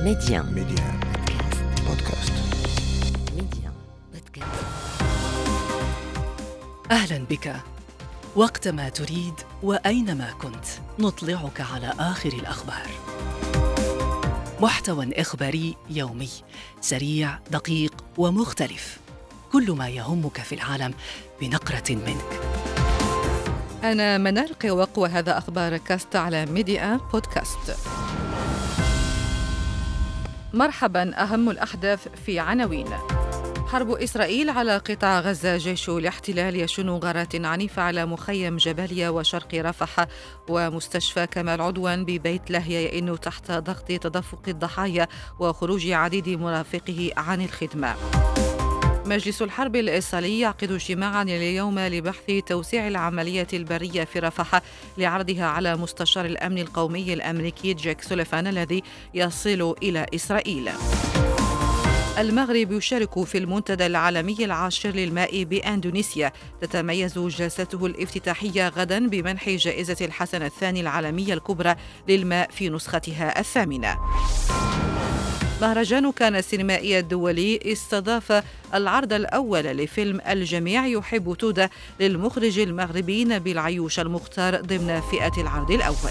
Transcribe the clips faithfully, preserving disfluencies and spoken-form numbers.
ميديان ميديان بودكاست. ميديان بودكاست. أهلا بك. وقتما تريد وأينما كنت نطلعك على آخر الأخبار. محتوى إخباري يومي سريع دقيق ومختلف، كل ما يهمك في العالم بنقرة منك. أنا منال قوق وهذا أخبار كاست على ميديا بودكاست. مرحبا، أهم الأحداث في عناوين. حرب إسرائيل على قطاع غزة، جيش الاحتلال يشن غارات عنيفة على مخيم جباليا وشرق رفح، ومستشفى كمال عدوان ببيت لاهيا يئن تحت ضغط تدفق الضحايا وخروج عديد مرافقه عن الخدمة. مجلس الحرب الإسرائيلي يعقد اجتماعا اليوم لبحث توسيع العملية البرية في رفح لعرضها على مستشار الأمن القومي الأمريكي جيك سوليفان الذي يصل إلى إسرائيل. المغرب يشارك في المنتدى العالمي العاشر للماء بإندونيسيا، تتميز جلسته الافتتاحية غدا بمنح جائزة الحسن الثاني العالمية الكبرى للماء في نسختها الثامنة. مهرجان كان السينمائي الدولي استضاف العرض الأول لفيلم الجميع يحب تودة للمخرج المغربي نبيل عيوش المختار ضمن فئة العرض الأول.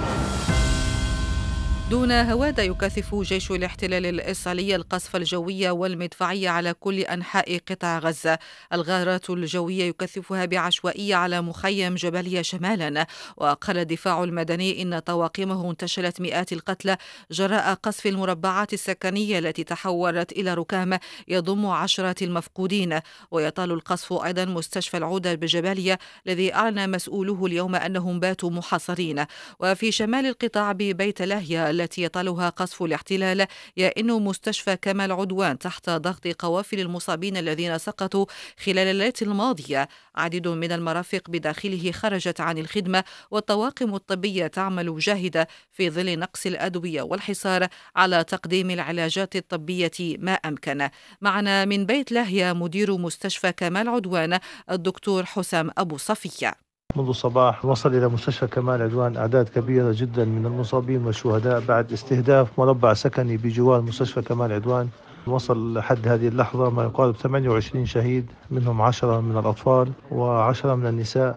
دون هوادة يكثف جيش الاحتلال الإسرائيلي القصف الجوي والمدفعي على كل أنحاء قطاع غزة. الغارات الجوية يكثفها بعشوائية على مخيم جباليا شمالا، وقال الدفاع المدني إن طواقمه انتشلت مئات القتلى جراء قصف المربعات السكنية التي تحولت إلى ركام يضم عشرات المفقودين. ويطال القصف أيضا مستشفى العودة بجباليا الذي أعلن مسؤوله اليوم أنهم باتوا محاصرين. وفي شمال القطاع ببيت لاهيا التي يطالها قصف الاحتلال يئن مستشفى كمال عدوان تحت ضغط قوافل المصابين الذين سقطوا خلال الليلة الماضية. عديد من المرافق بداخله خرجت عن الخدمة، والطواقم الطبية تعمل جاهدة في ظل نقص الأدوية والحصار على تقديم العلاجات الطبية ما أمكن. معنا من بيت لاهيا مدير مستشفى كمال عدوان الدكتور حسام أبو صفية. منذ الصباح وصل إلى مستشفى كمال عدوان أعداد كبيرة جدا من المصابين والشهداء بعد استهداف مربع سكني بجوار مستشفى كمال عدوان. وصل لحد هذه اللحظة ما يقارب ثمانية وعشرين شهيد، منهم عشرة من الأطفال وعشرة من النساء،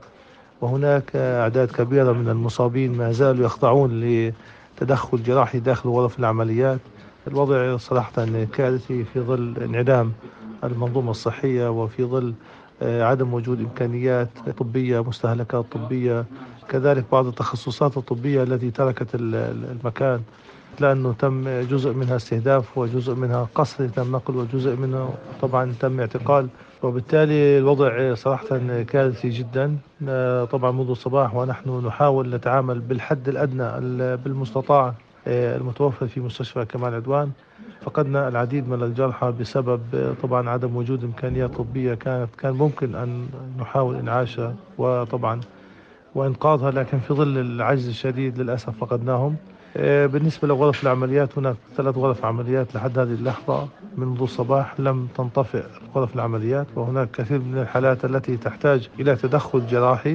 وهناك أعداد كبيرة من المصابين ما زالوا يخضعون لتدخل جراحي داخل غرف العمليات. الوضع صراحة كارثي في ظل انعدام المنظومة الصحية وفي ظل عدم وجود إمكانيات طبية، مستهلكات طبية، كذلك بعض التخصصات الطبية التي تركت المكان، لأنه تم جزء منها استهداف وجزء منها قصر تم نقل وجزء منه طبعا تم اعتقال. وبالتالي الوضع صراحة كارثي جدا. طبعا منذ الصباح ونحن نحاول نتعامل بالحد الأدنى بالمستطاع المتوفر في مستشفى كمال عدوان. فقدنا العديد من الجرحى بسبب طبعا عدم وجود إمكانيات طبية كانت كان ممكن أن نحاول إنعاشها وطبعا وإنقاذها، لكن في ظل العجز الشديد للأسف فقدناهم. بالنسبة لغرف العمليات، هناك ثلاث غرف عمليات لحد هذه اللحظة منذ الصباح لم تنطفئ غرف العمليات، وهناك كثير من الحالات التي تحتاج إلى تدخل جراحي.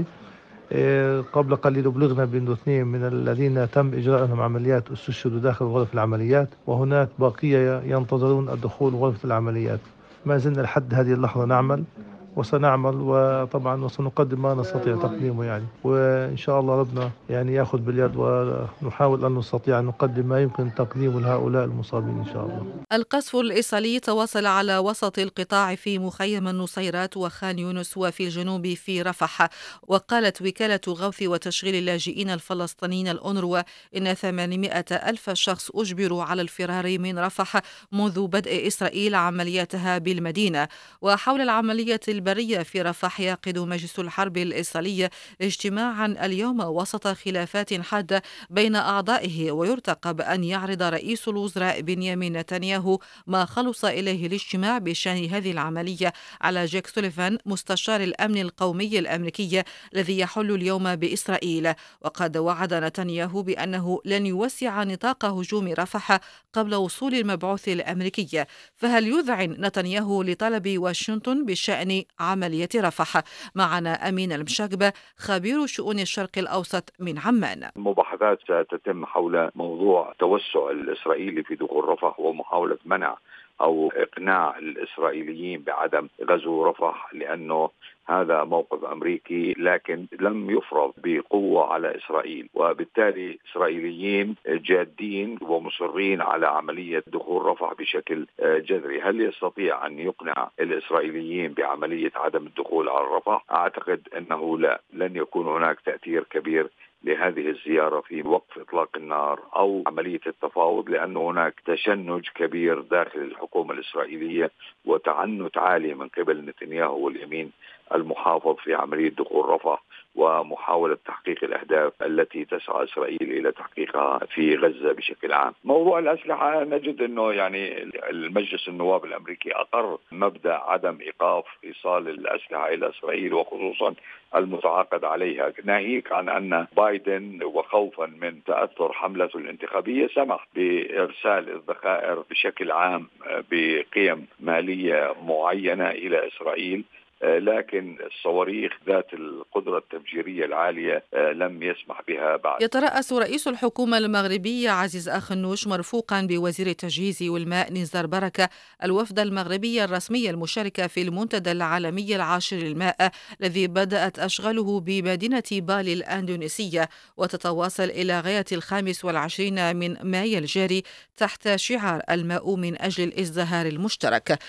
قبل قليل بلغنا بأنه اثنين من الذين تم إجراء لهم عمليات استشهدوا داخل غرف العمليات، وهناك بقية ينتظرون الدخول غرفة العمليات. ما زلنا لحد هذه اللحظة نعمل وسنعمل، وطبعا وسنقدم ما نستطيع تقديمه يعني، وإن شاء الله ربنا يعني يأخذ باليد ونحاول أن نستطيع أن نقدم ما يمكن تقديمه لهؤلاء المصابين إن شاء الله. القصف الإسرائيلي تواصل على وسط القطاع في مخيم النصيرات وخان يونس وفي الجنوب في رفح. وقالت وكالة غوث وتشغيل اللاجئين الفلسطينيين الأونروا إن ثمانمائة ألف شخص أجبروا على الفرار من رفح منذ بدء إسرائيل عملياتها بالمدينة. وحول العملية البرية في رفح يعقد مجلس الحرب الإسرائيلي اجتماعا اليوم وسط خلافات حادة بين أعضائه، ويرتقب أن يعرض رئيس الوزراء بنيامين نتنياهو ما خلص إليه الاجتماع بشأن هذه العملية على جيك سوليفان مستشار الأمن القومي الأمريكي الذي يحل اليوم بإسرائيل. وقد وعد نتنياهو بأنه لن يوسع نطاق هجوم رفح قبل وصول المبعوث الأمريكي. فهل يذعن نتنياهو لطلب واشنطن بشأن عملية رفح. معنا أمين المشاقبة خبير شؤون الشرق الأوسط من عمان. المباحثات ستتم حول موضوع التوسع الإسرائيلي في دخول رفح ومحاولة منع أو إقناع الإسرائيليين بعدم غزو رفح، لأنه هذا موقف أمريكي لكن لم يفرض بقوة على إسرائيل، وبالتالي إسرائيليين جادين ومصرين على عملية دخول رفح بشكل جذري. هل يستطيع أن يقنع الإسرائيليين بعملية عدم الدخول على رفح؟ أعتقد أنه لا، لن يكون هناك تأثير كبير لهذه الزيارة في وقف إطلاق النار أو عملية التفاوض، لأن هناك تشنج كبير داخل الحكومة الإسرائيلية وتعنت عالي من قبل نتنياهو واليمين المحافظ في عملية دخول رفح ومحاولة تحقيق الأهداف التي تسعى إسرائيل إلى تحقيقها في غزة بشكل عام. موضوع الأسلحة نجد أنه يعني المجلس النواب الأمريكي أقر مبدأ عدم إيقاف إيصال الأسلحة إلى إسرائيل، وخصوصا المتعاقد عليها، ناهيك عن أن بايدن وخوفا من تأثر حملته الانتخابية سمح بإرسال الذخائر بشكل عام بقيم مالية معينة إلى إسرائيل، لكن الصواريخ ذات القدرة التفجيرية العالية لم يسمح بها بعد. يترأس رئيس الحكومة المغربية عزيز آخنوش مرفوقا بوزير التجهيز والماء نزار بركة الوفد المغربي الرسمي المشارك في المنتدى العالمي العاشر للماء الذي بدأت أشغاله بمدينة بالي الأندونيسية وتتواصل إلى غاية الخامس والعشرين من مايو الجاري تحت شعار الماء من أجل الازدهار المشترك.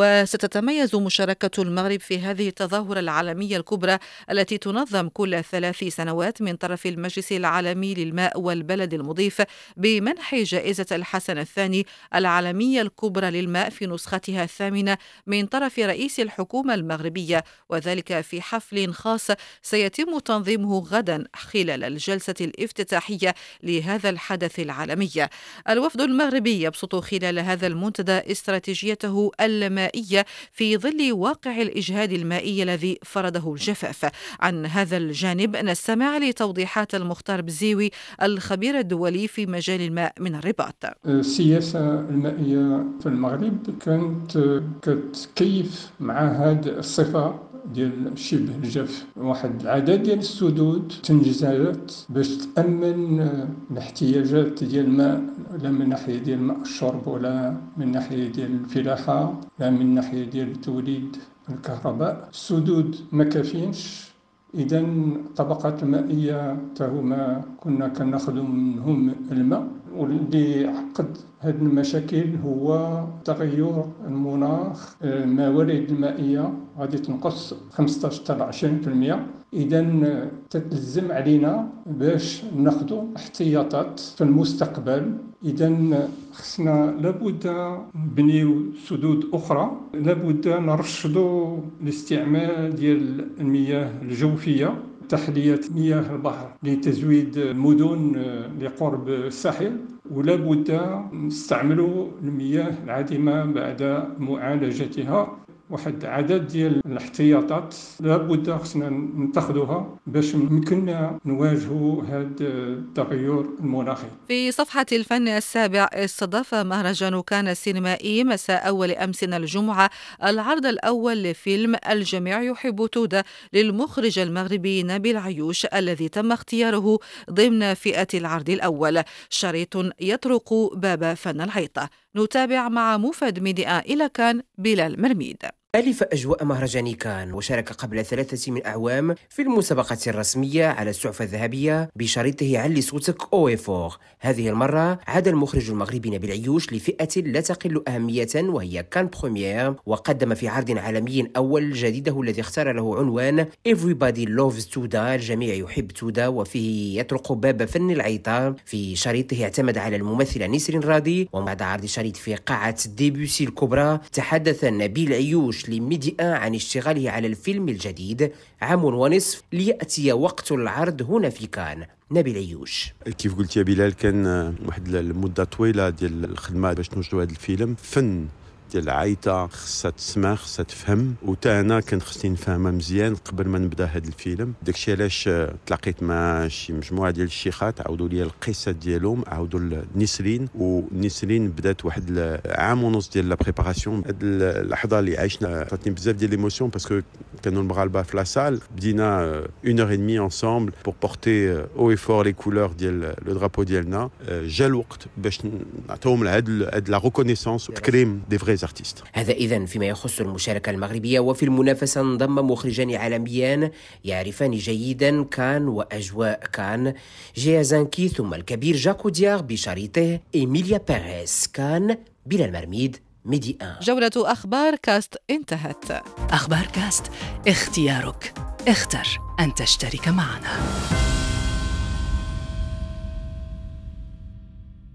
وستتميز مشاركة المغرب في هذه التظاهرة العالمية الكبرى التي تنظم كل ثلاث سنوات من طرف المجلس العالمي للماء والبلد المضيف بمنح جائزة الحسن الثاني العالمية الكبرى للماء في نسختها الثامنة من طرف رئيس الحكومة المغربية، وذلك في حفل خاص سيتم تنظيمه غدا خلال الجلسة الافتتاحية لهذا الحدث العالمي. الوفد المغربي يبسط خلال هذا المنتدى استراتيجيته المائية في ظل واقع الإجهاد المائي الذي فرضه الجفاف. عن هذا الجانب نستمع لتوضيحات المختار بزيوي الخبير الدولي في مجال الماء من الرباط. السياسة المائية في المغرب كانت كتكيف مع هذه الصفة ديال شبه الجف، واحد العدد ديال السدود تنجزات باش تأمن الاحتياجات ديال الماء، لا من ناحية ديال الماء الشرب ولا من ناحية ديال الفلاحة لا من ناحية ديال توليد الكهرباء. السدود ما كافينش، إذا الطبقات المائية تهما كنا كناخذوا منهم الماء، واللي عقد هذه المشاكل هو تغير المناخ. الموارد المائية غادي تنقص خمسة عشر حتى عشرين بالمئة، إذا تتلزم علينا باش ناخذوا احتياطات في المستقبل. إذا خصنا لابد نبنيو سدود أخرى، لابد نرشدوا الاستعمال ديال المياه الجوفية، تحلية مياه البحر لتزويد المدن لقرب الساحل، ولا بد نستعملوا المياه العادمة بعد معالجتها. واحد عدد ديال الاحتياطات لابد خصنا نتخذوها باش يمكننا نواجهوا هذا التغير المناخي. في صفحة الفن السابع استضاف مهرجان كان السينمائي مساء أول أمس الجمعة العرض الأول لفيلم الجميع يحب تودا للمخرج المغربي نبيل عيوش الذي تم اختياره ضمن فئة العرض الأول، شريط يطرق باب فن الحيطة. نتابع مع موفد ميديا إلى كان بلال مرميد. ألف أجواء مهرجان كان وشارك قبل ثلاثة من أعوام في المسابقة الرسمية على السعفة الذهبية بشريطه علي صوتك أو إفور. هذه المرة عاد المخرج المغربي نبيل عيوش لفئة لا تقل أهمية وهي كان بروميير، وقدم في عرض عالمي أول جديده الذي اختار له عنوان Everybody Loves تودا، الجميع يحب تودا، وفيه يطرق باب فن العيطة. في شريطه اعتمد على الممثلة نسرين راضي، وبعد عرض الشريط في قاعة ديبوسي الكبرى تحدث نبيل عيوش لميديا عن اشتغاله على الفيلم الجديد عام ونصف ليأتي وقت العرض هنا في كان. نبيل عيوش: كيف قلت يا بلال، كان واحد المدة طويلة ديال الخدمة باش نوجدوا هذا الفيلم، فن ديال العايطه خصها تسمع خصها تفهم، وتانا كان خصني نفهمها مزيان قبل ما نبدا هذا الفيلم. داكشي علاش تلاقيت مع شي مجموعه ديال الشيخات عاودوا لي القصه ديالهم، عاودوا لنسرين، ونسرين بدات واحد عام ونص ديال لا بريباراسيون. هاد اللحظه اللي عشنا عطاتني بزاف ديال ليموسيون باسكو كانوا المغاربه في لاصال. بدينا اون اور اي دمي انصامبل بور بورتي او اي فور لي كولور ديال لو درابو ديالنا. جا الوقت باش نعطيهم هاد لا ريكونيسونس وتكريم دي فري ارتيست. هذا إذن فيما يخص المشاركة المغربية. وفي المنافسة انضم مخرجان عالميان يعرفان جيدا كان وأجواء كان، جيا زانكي ثم الكبير جاكو دياغ بشريطه إيميليا بيريز كان بلا المرميد ميدي آن. جولة أخبار كاست انتهت. أخبار كاست، اختيارك، اختر أن تشترك معنا.